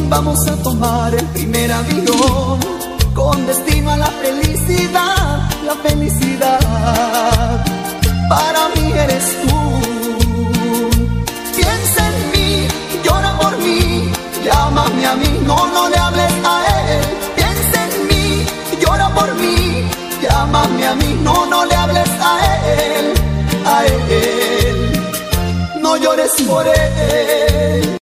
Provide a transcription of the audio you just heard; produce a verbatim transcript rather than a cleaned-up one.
Vamos a tomar el primer avión con destino a la felicidad, la felicidad. Para mí eres tú. Piensa en mí, llora por mí, llámame a mí, no, no le hables a él. Piensa en mí, llora por mí, llámame a mí, no, no le hables a él, a él. No llores por él.